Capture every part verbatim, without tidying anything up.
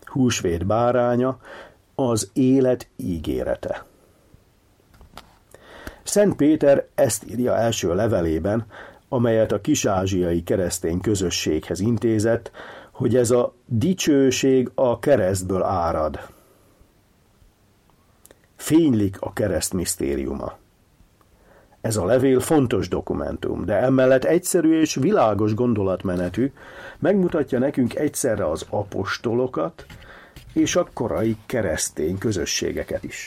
húsvét báránya, az élet ígérete. Szent Péter ezt írja első levelében, amelyet a kis-ázsiai keresztény közösséghez intézett, hogy ez a dicsőség a keresztből árad. Fénylik a kereszt misztériuma. Ez a levél fontos dokumentum, de emellett egyszerű és világos gondolatmenetű, megmutatja nekünk egyszerre az apostolokat és a korai keresztény közösségeket is.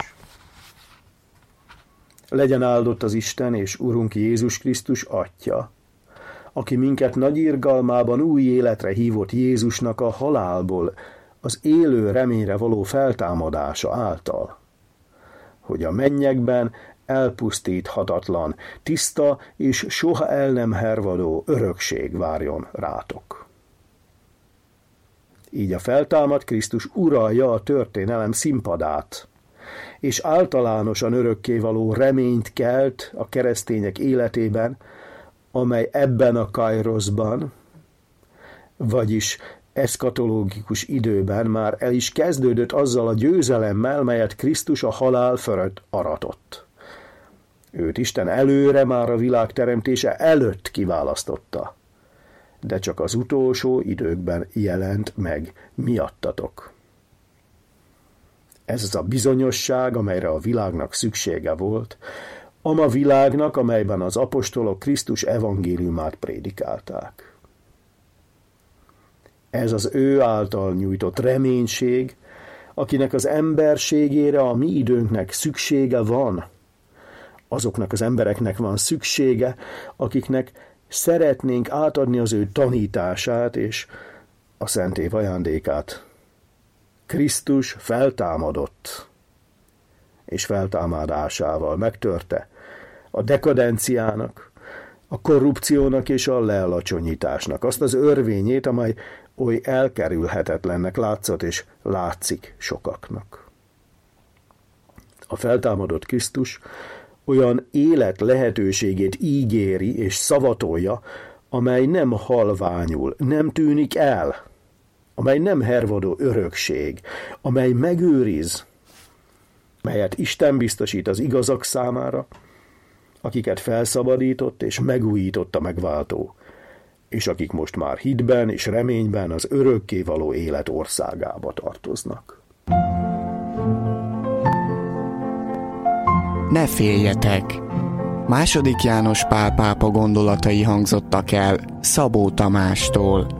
Legyen áldott az Isten és Urunk Jézus Krisztus Atya, aki minket nagy irgalmában új életre hívott Jézusnak a halálból, az élő reményre való feltámadása által, hogy a mennyekben elpusztíthatatlan, tiszta és soha el nem hervadó örökség várjon rátok. Így a feltámadt Krisztus uralja a történelem színpadát, és általánosan örökkévaló reményt kelt a keresztények életében, amely ebben a kairoszban, vagyis eszkatológikus időben már el is kezdődött azzal a győzelemmel, melyet Krisztus a halál fölött aratott. Őt Isten előre már a világ teremtése előtt kiválasztotta, de csak az utolsó időkben jelent meg miattatok. Ez az a bizonyosság, amelyre a világnak szüksége volt, ama világnak, amelyben az apostolok Krisztus evangéliumát prédikálták. Ez az ő által nyújtott reménység, akinek az emberségére a mi időnknek szüksége van, azoknak az embereknek van szüksége, akiknek szeretnénk átadni az ő tanítását és a szentév ajándékát. Krisztus feltámadott, és feltámadásával megtörte a dekadenciának, a korrupciónak és a lealacsonyításnak azt az örvényét, amely oly elkerülhetetlennek látszott és látszik sokaknak. A feltámadott Krisztus olyan élet lehetőségét ígéri és szavatolja, amely nem halványul, nem tűnik el, amely nem hervadó örökség, amely megőriz, melyet Isten biztosít az igazak számára, akiket felszabadított és megújított a megváltó, és akik most már hitben és reményben az örökkévaló élet országába tartoznak. Ne féljetek! Második János Pál pápa gondolatai hangzottak el Szabó Tamástól.